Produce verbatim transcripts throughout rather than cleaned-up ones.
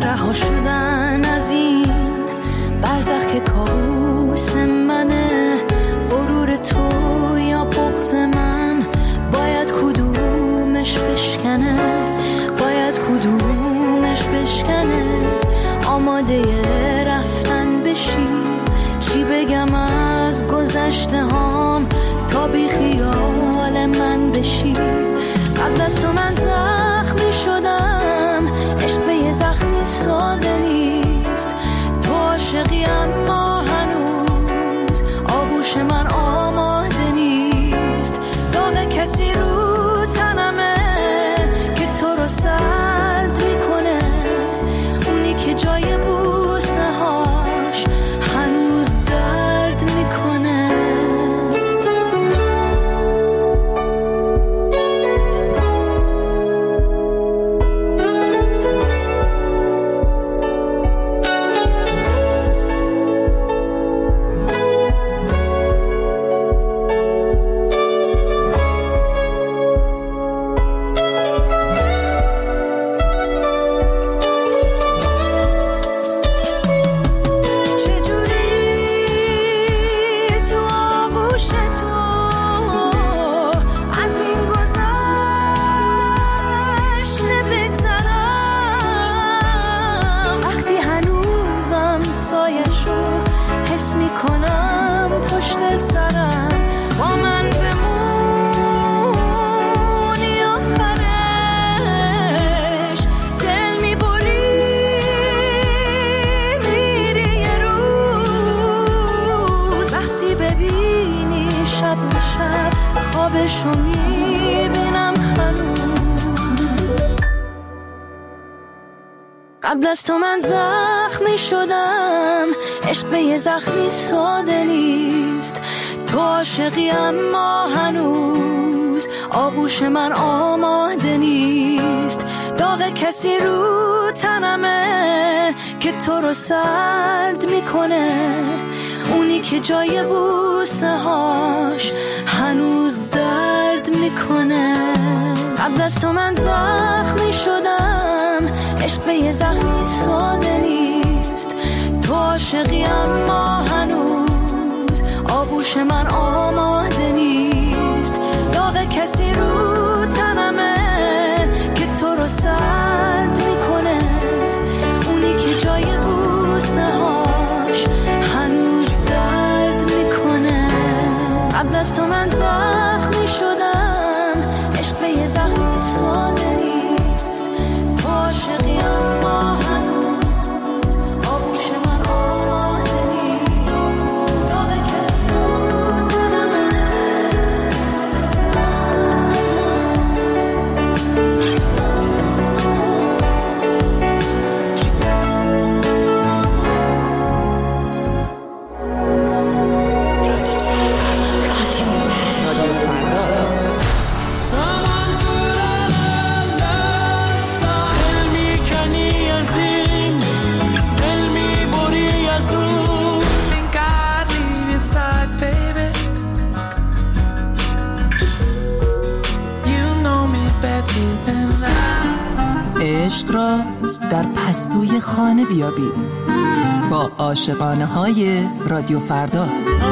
رها شدن از این برزخ که کابوس منه، غرور تو یا بغض من، باید کدومش بشکنه، باید کدومش بشکنه. آماده رفتن بشی، چی بگم از گذشته هام تا بی خیال من بشی. قبل از تو من زخمی شدم، عشق به یه زخمی ساده نیست. تو عاشقی اما هنوز آغوش من آماده نیست. داغ کسی رو تنمه که تو رو سرد میکنه، اونی که جای بوسه هاش هنوز درد میکنه. قبل از تو من زخمی شدم، عشق به یه زخمی ساده نیست. تو عاشقی اما هنوز آغوش من آماده نیست. داغ کسی رو تنمه که تو رو سرد میکنه، اونی که جای بوسه هاش هنوز درد میکنه. قبل از تو من زخمی شدم، عشق به یه زخمی ساده نیست. تو عاشقی اما هنوز آغوش من آماده نیست. داغ کسی رو تنمه که تو رو سرد میکنه، اونی که جای بوسه هاش هنوز درد میکنه. قبل از تو من زخمی شدم، عشق به یه زخمی ساده نیست. تو عاشقی اما هنوز آغوش من آماده نیست. داغ کسی رو تنمه که تو رو سرد عشق را در پستوی خانه بیابید با عاشقانه های رادیو فردا.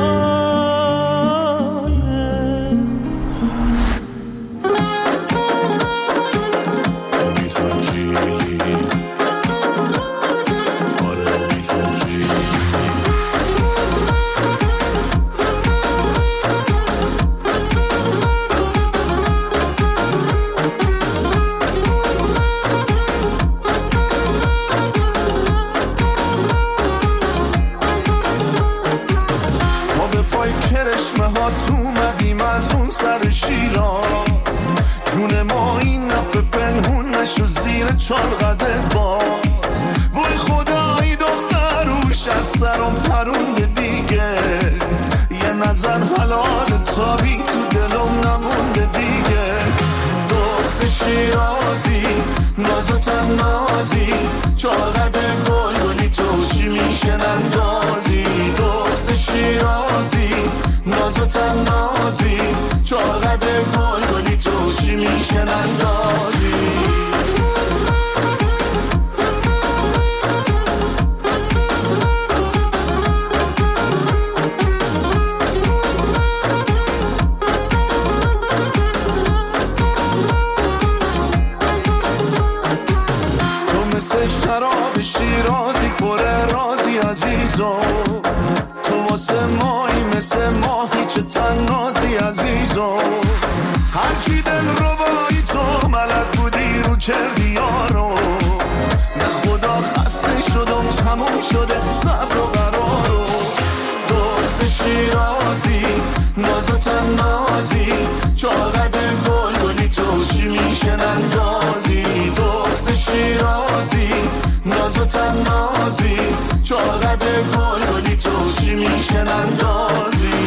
چالقدر باز وای خدایی دختروش از سرم پرونده دیگه. یه نظر حلال تابی تو دلم نمونده دیگه. دخت شیرازی نازتم نازی چالقدر گل گلی تو چی میشه نندازی. دخت شیرازی نازتم نازی چالقدر گل گلی تو چی میشه نندازی. شراب شیرازی پر رازی عزیزو، تو واسه مایی مثل ماهی چه تنازی عزیزو، هرچی دل رو بایی تو ملد بودی رو کردی یارو، به خدا خسته شدم تموم شده صبر و قرارو، دخت شیرازی نازتم نازی چاقد گل گلی تو چی میشن اندازی، دخت شیرازی نازتم نازی چاقد گل گلی تو چی میشن اندازی.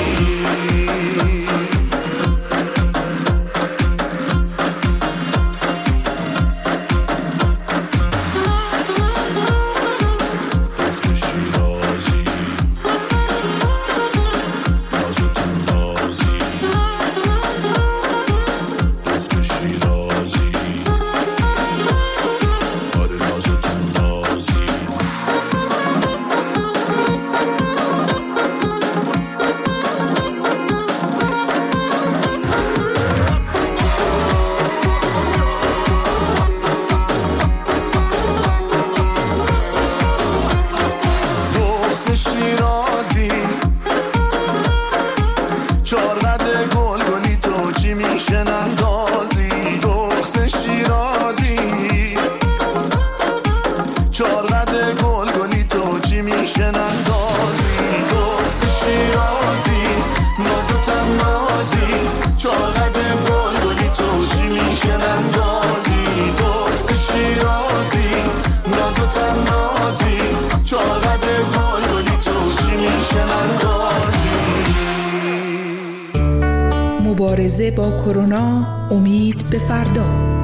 مبارزه با کرونا، امید به فردا.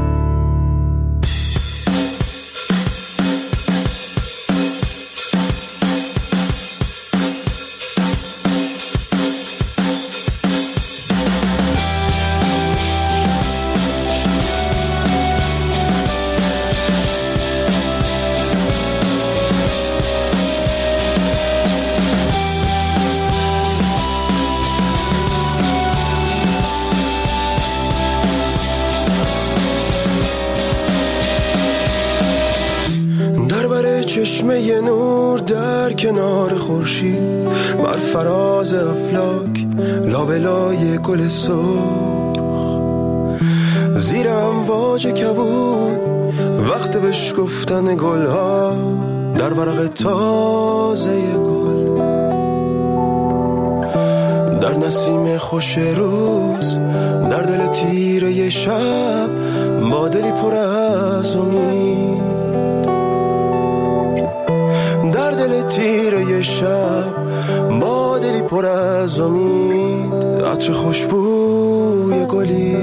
چشمه نور در کنار خورشید، بر فراز افلاک لابلای گل سرخ، زیر امواج کبود وقت بشکفتن گلها در ورق تازه گل، در نسیم خوش روز در دل تیره شب با دلی پر از امید، در دل تیره شب با دلی پر از امید، عطر خوشبوی گلی.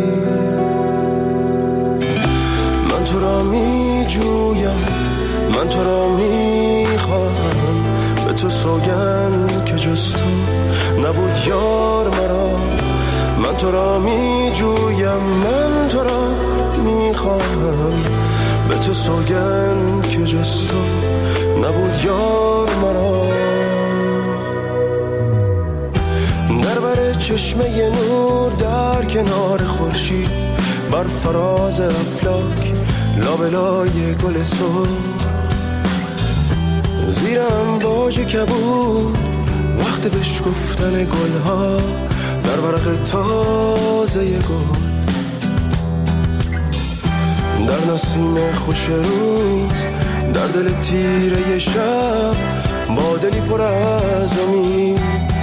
من تو را می جویم، من تو را می خواهم، به تو سوگند که جز تو نبود یار مرا. من تو را می جویم، من تو را می خواهم، به تو سوگند که جز تو نبود یار مرا. در بر چشمه نور در کنار خورشید، بر فراز افلاک لابلای گل سرخ، زیر امواج کبود وقت بشکفتن گلها در ورق تازه گل، در نسیم خوش روز در دل تیره شب با دلی پر از امید،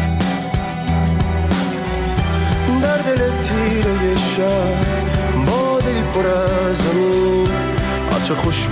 در دل تیره شب با دلی پر از امید، عطر خوش